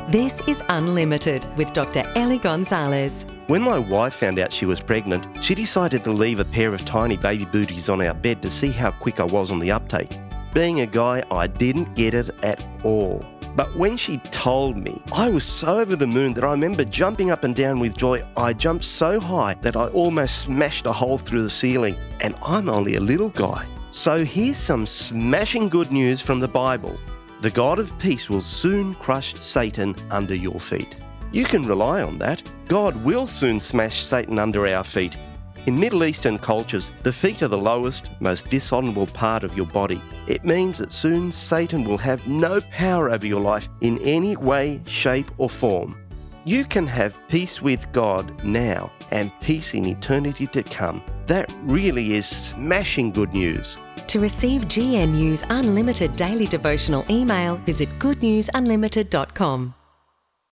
This is Unlimited with Dr. Ellie Gonzalez. When my wife found out she was pregnant, she decided to leave a pair of tiny baby booties on our bed to see how quick I was on the uptake. Being a guy, I didn't get it at all. But when she told me, I was so over the moon that I remember jumping up and down with joy. I jumped so high that I almost smashed a hole through the ceiling, and I'm only a little guy. So here's some smashing good news from the Bible. The God of peace will soon crush Satan under your feet. You can rely on that. God will soon smash Satan under our feet. In Middle Eastern cultures, the feet are the lowest, most dishonourable part of your body. It means that soon Satan will have no power over your life in any way, shape or form. You can have peace with God now and peace in eternity to come. That really is smashing good news. To receive GNU's Unlimited Daily Devotional email, visit goodnewsunlimited.com.